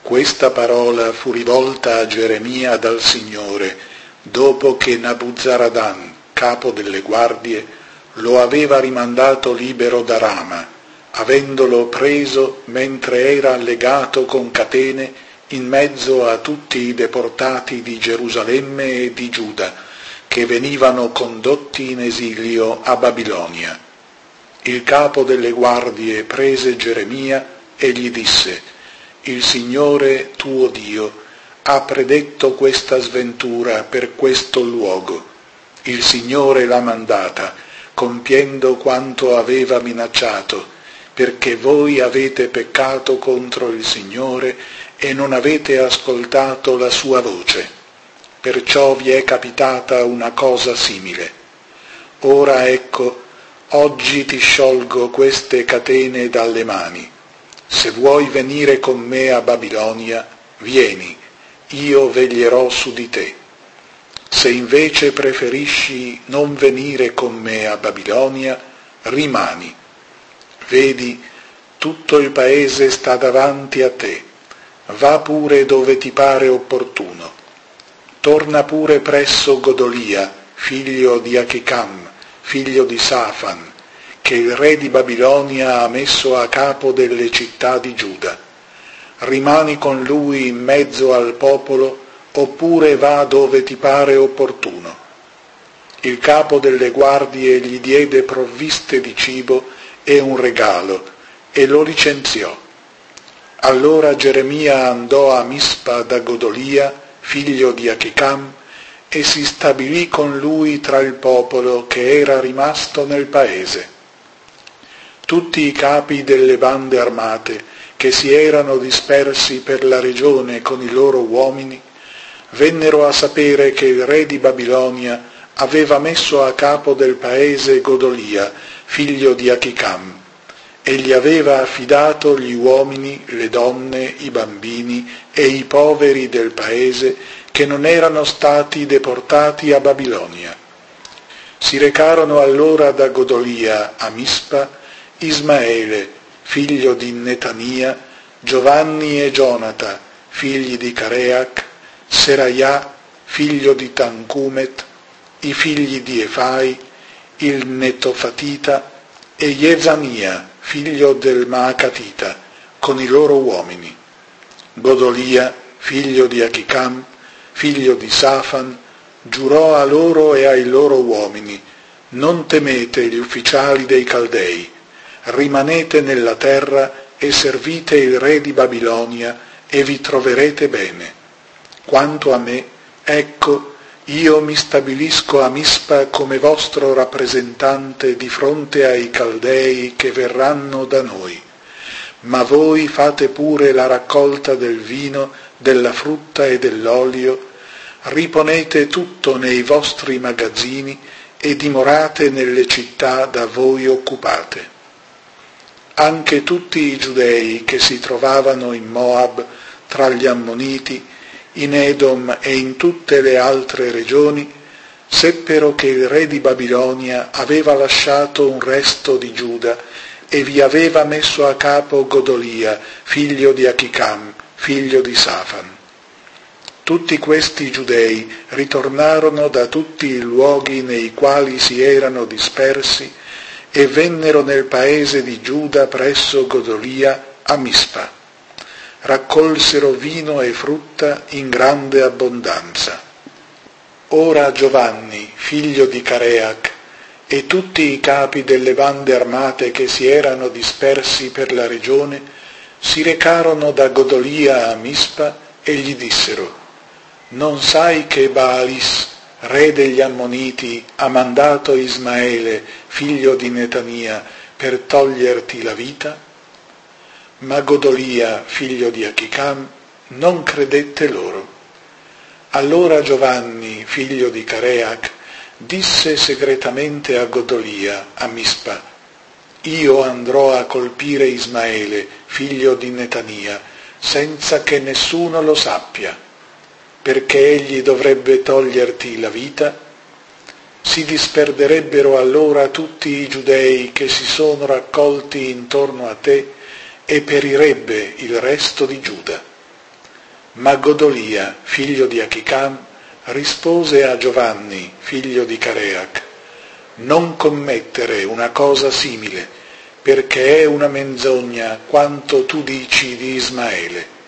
Questa parola fu rivolta a Geremia dal Signore, dopo che Nabuzaradan, capo delle guardie, lo aveva rimandato libero da Rama, avendolo preso mentre era legato con catene in mezzo a tutti i deportati di Gerusalemme e di Giuda, che venivano condotti in esilio a Babilonia. Il capo delle guardie prese Geremia e gli disse: «Il Signore tuo Dio ha predetto questa sventura per questo luogo. Il Signore l'ha mandata, compiendo quanto aveva minacciato, perché voi avete peccato contro il Signore e non avete ascoltato la sua voce. Perciò vi è capitata una cosa simile. Ora ecco, oggi ti sciolgo queste catene dalle mani. Se vuoi venire con me a Babilonia, vieni, io veglierò su di te. Se invece preferisci non venire con me a Babilonia, rimani. Vedi, tutto il paese sta davanti a te. Va pure dove ti pare opportuno. Torna pure presso Godolia, figlio di Achicam, figlio di Safan, che il re di Babilonia ha messo a capo delle città di Giuda. Rimani con lui in mezzo al popolo, oppure va dove ti pare opportuno». Il capo delle guardie gli diede provviste di cibo e un regalo, e lo licenziò. Allora Geremia andò a Mispa da Godolia, figlio di Achicam, e si stabilì con lui tra il popolo che era rimasto nel paese. Tutti i capi delle bande armate che si erano dispersi per la regione con i loro uomini vennero a sapere che il re di Babilonia aveva messo a capo del paese Godolia, figlio di Achicam, e gli aveva affidato gli uomini, le donne, i bambini e i poveri del paese che non erano stati deportati a Babilonia. Si recarono allora da Godolia a Mispa Ismaele, figlio di Netania, Giovanni e Gionata, figli di Careac, Seraiah, figlio di Tancumet, i figli di Efai, il Netofatita, e Jezania, figlio del Maacatita, con i loro uomini. Godolia, figlio di Achicam, figlio di Safan, giurò a loro e ai loro uomini: «Non temete gli ufficiali dei Caldei, rimanete nella terra e servite il re di Babilonia e vi troverete bene. Quanto a me, ecco, io mi stabilisco a Mispa come vostro rappresentante di fronte ai Caldei che verranno da noi. Ma voi fate pure la raccolta del vino, della frutta e dell'olio, riponete tutto nei vostri magazzini e dimorate nelle città da voi occupate». Anche tutti i giudei che si trovavano in Moab, tra gli Ammoniti, in Edom e in tutte le altre regioni, seppero che il re di Babilonia aveva lasciato un resto di Giuda e vi aveva messo a capo Godolia, figlio di Achicam, figlio di Safan. Tutti questi giudei ritornarono da tutti i luoghi nei quali si erano dispersi e vennero nel paese di Giuda presso Godolia a Mispa. Raccolsero vino e frutta in grande abbondanza. Ora Giovanni, figlio di Careac, e tutti i capi delle bande armate che si erano dispersi per la regione si recarono da Godolia a Mispa e gli dissero: «Non sai che Baalis, re degli Ammoniti, ha mandato Ismaele, figlio di Netania, per toglierti la vita?» Ma Godolia, figlio di Achicam, non credette loro. Allora Giovanni, figlio di Careac, disse segretamente a Godolia, a Mispa: «Io andrò a colpire Ismaele, figlio di Netania, senza che nessuno lo sappia, perché egli dovrebbe toglierti la vita». Si disperderebbero allora tutti i giudei che si sono raccolti intorno a te e perirebbe il resto di Giuda. Ma Godolia, figlio di Achicam, rispose a Giovanni, figlio di Careac: non commettere una cosa simile, perché è una menzogna quanto tu dici di Ismaele.